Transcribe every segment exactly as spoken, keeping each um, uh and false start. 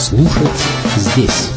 слушать здесь.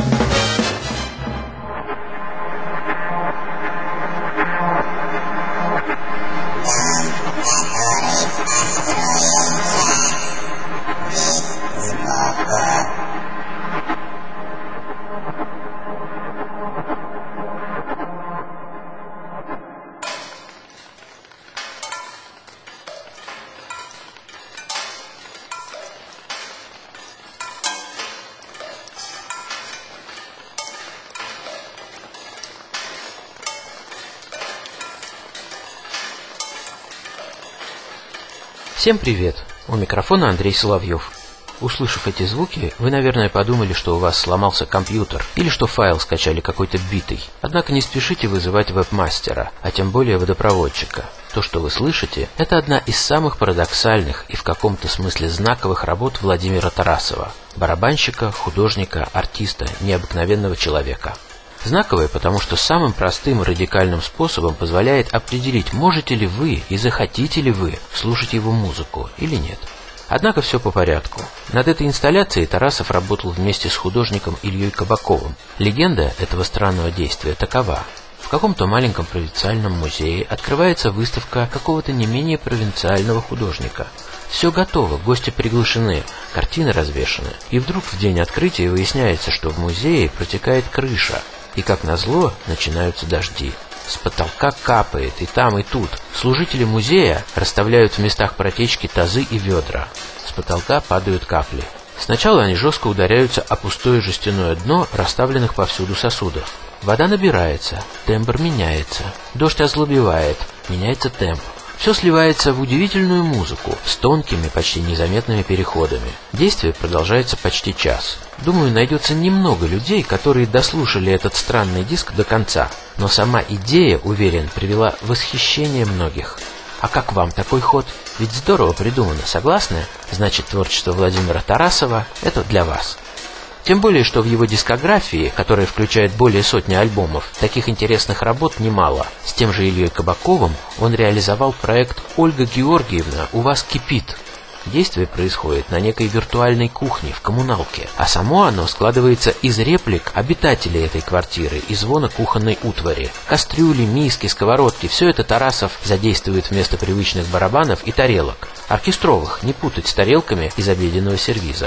Всем привет! У микрофона Андрей Соловьев. Услышав эти звуки, вы, наверное, подумали, что у вас сломался компьютер или что файл скачали какой-то битый. Однако не спешите вызывать веб-мастера, а тем более водопроводчика. То, что вы слышите, это одна из самых парадоксальных и в каком-то смысле знаковых работ Владимира Тарасова, барабанщика, художника, артиста, необыкновенного человека. Знаковое, потому что самым простым и радикальным способом позволяет определить, можете ли вы и захотите ли вы слушать его музыку или нет. Однако все по порядку. Над этой инсталляцией Тарасов работал вместе с художником Ильей Кабаковым. Легенда этого странного действия такова. В каком-то маленьком провинциальном музее открывается выставка какого-то не менее провинциального художника. Все готово, гости приглашены, картины развешаны. И вдруг в день открытия выясняется, что в музее протекает крыша. И, как назло, начинаются дожди. С потолка капает и там, и тут. Служители музея расставляют в местах протечки тазы и ведра. С потолка падают капли. Сначала они жестко ударяются о пустое жестяное дно расставленных повсюду сосудов. Вода набирается, тембр меняется. Дождь озлобевает, меняется темп. Все сливается в удивительную музыку с тонкими, почти незаметными переходами. Действие продолжается почти час. Думаю, найдется немного людей, которые дослушали этот странный диск до конца. Но сама идея, уверен, привела в восхищение многих. А как вам такой ход? Ведь здорово придумано, согласны? Значит, творчество Владимира Тарасова – это для вас. Тем более, что в его дискографии, которая включает более сотни альбомов, таких интересных работ немало. С тем же Ильей Кабаковым он реализовал проект «Ольга Георгиевна, у вас кипит». Действие происходит на некой виртуальной кухне в коммуналке, а само оно складывается из реплик обитателей этой квартиры и звона кухонной утвари. Кастрюли, миски, сковородки – все это Тарасов задействует вместо привычных барабанов и тарелок. Оркестровых, не путать с тарелками из обеденного сервиза.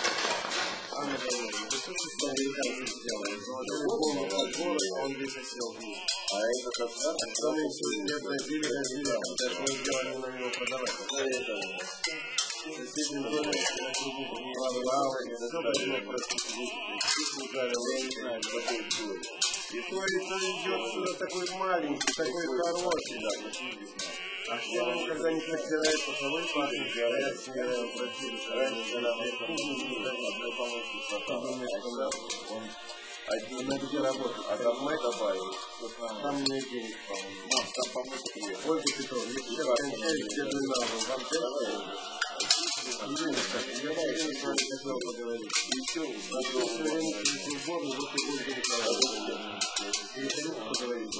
И то, и то идет такой маленький, такой хороший, да. А все он когда не собирает по собой пахнет, говорят, что противно, раньше, когда мы одной помощница, он один на где работает, а там май добавил, там мне денег, по-моему, там помощник, Ольга Петровна, не все, все дуэлянты, вам делают. Андрей, так, я вообще с вами хотел поговорить. Еще, на то время, что сборы, вот и будет переговорить. И хотел поговорить.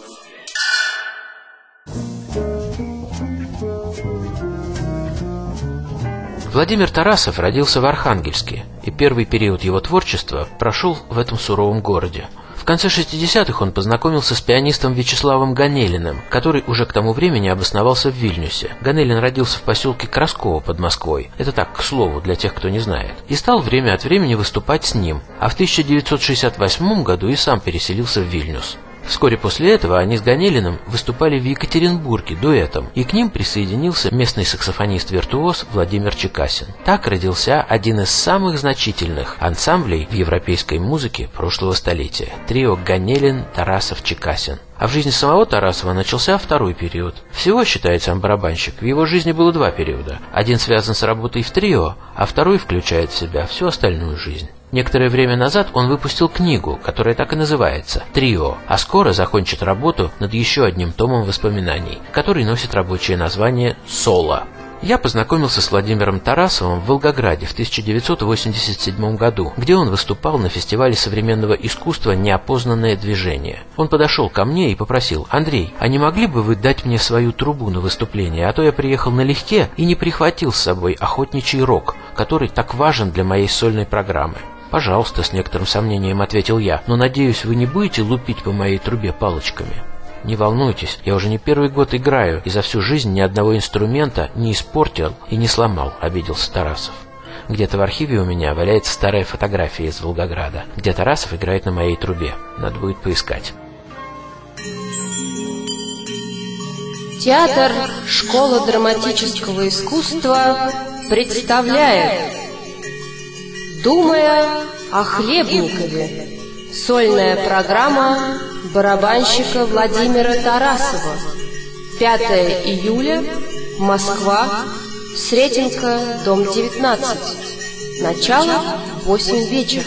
Владимир Тарасов родился в Архангельске, и первый период его творчества прошел в этом суровом городе. В конце шестидесятых он познакомился с пианистом Вячеславом Ганелиным, который уже к тому времени обосновался в Вильнюсе. Ганелин родился в поселке Красково под Москвой, это так, к слову, для тех, кто не знает, и стал время от времени выступать с ним, а в тысяча девятьсот шестьдесят восьмом году и сам переселился в Вильнюс. Вскоре после этого они с Ганелиным выступали в Екатеринбурге дуэтом, и к ним присоединился местный саксофонист-виртуоз Владимир Чекасин. Так родился один из самых значительных ансамблей в европейской музыке прошлого столетия – трио Ганелин, Тарасов, Чекасин. А в жизни самого Тарасова начался второй период. Всего, считает сам барабанщик, в его жизни было два периода. Один связан с работой в трио, а второй включает в себя всю остальную жизнь. Некоторое время назад он выпустил книгу, которая так и называется «Трио», а скоро закончит работу над еще одним томом воспоминаний, который носит рабочее название «Соло». Я познакомился с Владимиром Тарасовым в Волгограде в тысяча девятьсот восемьдесят седьмом году, где он выступал на фестивале современного искусства «Неопознанное движение». Он подошел ко мне и попросил: «Андрей, а не могли бы вы дать мне свою трубу на выступление, а то я приехал налегке и не прихватил с собой охотничий рог, который так важен для моей сольной программы». «Пожалуйста», — с некоторым сомнением ответил я, «но, надеюсь, вы не будете лупить по моей трубе палочками». «Не волнуйтесь, я уже не первый год играю, и за всю жизнь ни одного инструмента не испортил и не сломал», — обиделся Тарасов. «Где-то в архиве у меня валяется старая фотография из Волгограда, где Тарасов играет на моей трубе. Надо будет поискать». Театр «Школа драматического искусства» представляет «Думая о Хлебникове». Сольная программа барабанщика Владимира Тарасова. пятое июля, Москва, Сретенка, дом девятнадцать. Начало в восемь вечера.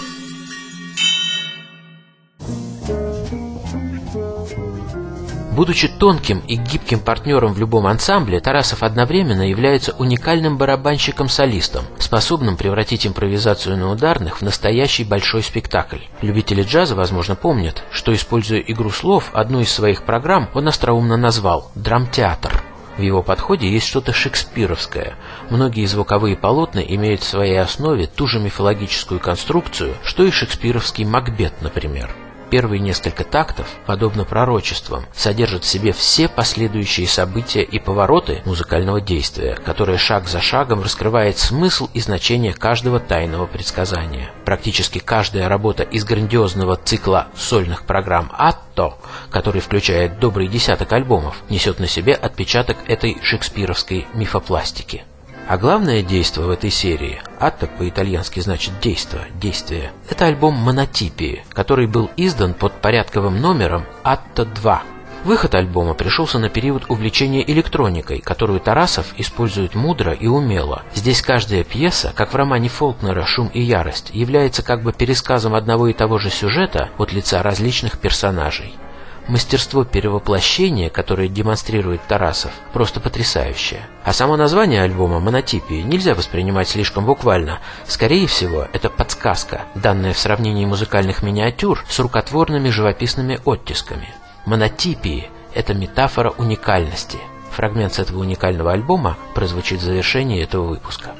Будучи тонким и гибким партнером в любом ансамбле, Тарасов одновременно является уникальным барабанщиком-солистом, способным превратить импровизацию на ударных в настоящий большой спектакль. Любители джаза, возможно, помнят, что, используя игру слов, одну из своих программ он остроумно назвал «Драмтеатр». В его подходе есть что-то шекспировское. Многие звуковые полотна имеют в своей основе ту же мифологическую конструкцию, что и шекспировский «Макбет», например. Первые несколько тактов, подобно пророчествам, содержат в себе все последующие события и повороты музыкального действия, которое шаг за шагом раскрывает смысл и значение каждого тайного предсказания. Практически каждая работа из грандиозного цикла сольных программ «Атто», который включает добрый десяток альбомов, несет на себе отпечаток этой шекспировской мифопластики. А главное действо в этой серии, «Атто» по-итальянски значит «действо», «действие», это альбом «Монотипии», который был издан под порядковым номером «Атто два». Выход альбома пришелся на период увлечения электроникой, которую Тарасов использует мудро и умело. Здесь каждая пьеса, как в романе Фолкнера «Шум и ярость», является как бы пересказом одного и того же сюжета от лица различных персонажей. Мастерство перевоплощения, которое демонстрирует Тарасов, просто потрясающее. А само название альбома «Монотипии» нельзя воспринимать слишком буквально. Скорее всего, это подсказка, данная в сравнении музыкальных миниатюр с рукотворными живописными оттисками. Монотипии – это метафора уникальности. Фрагмент с этого уникального альбома прозвучит в завершении этого выпуска.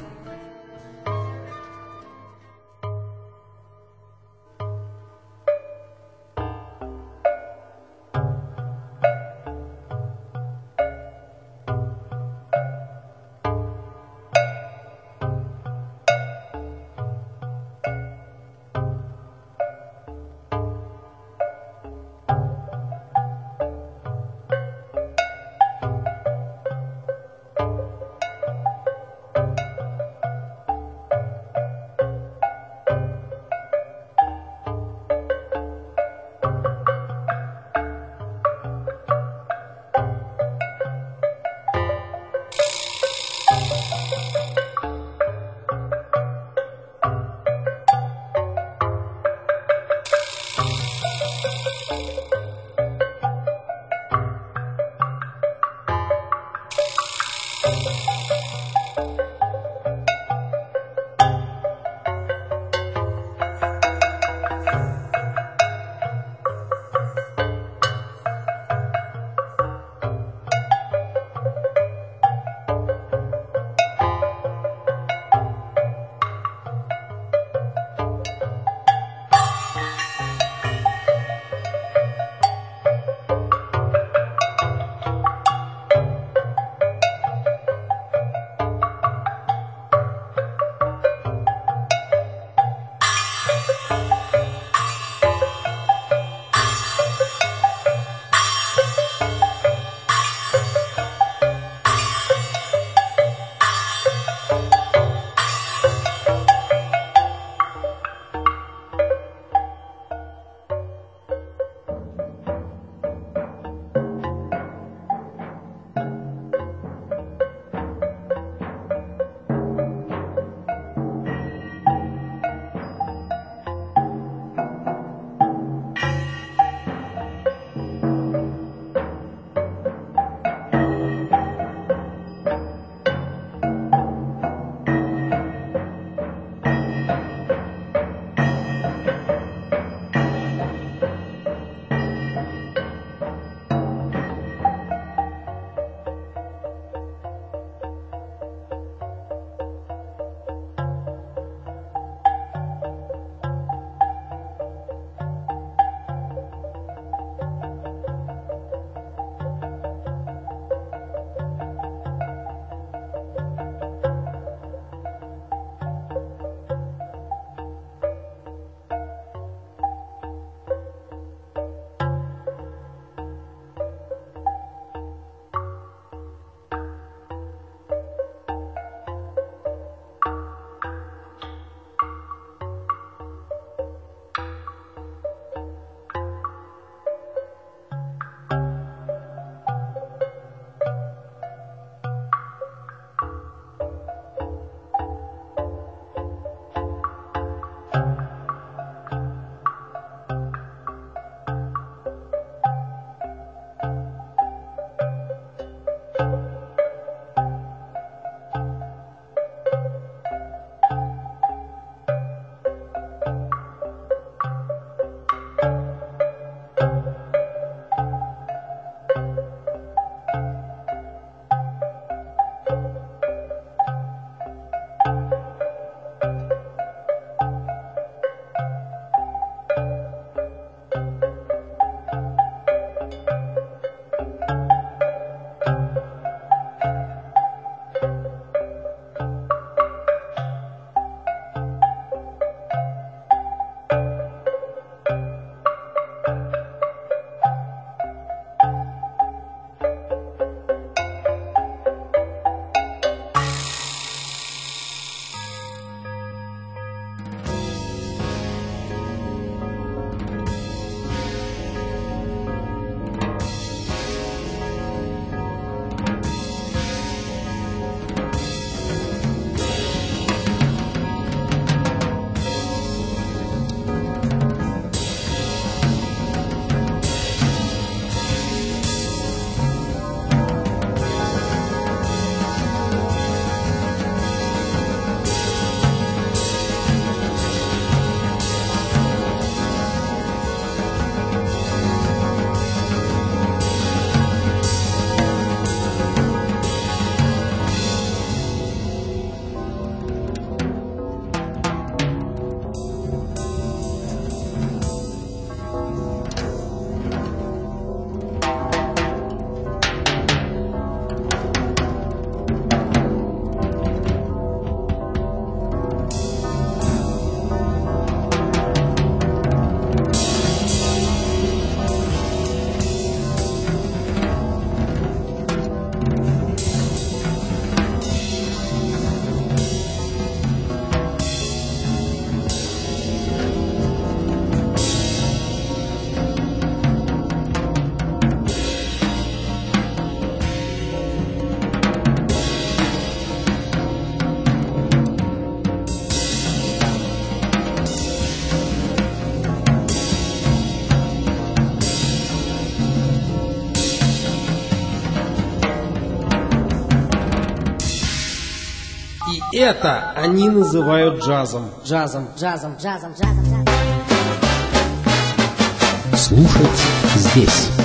Это они называют джазом. Джазом, джазом, джазом, джазом, джазом. Слушать здесь.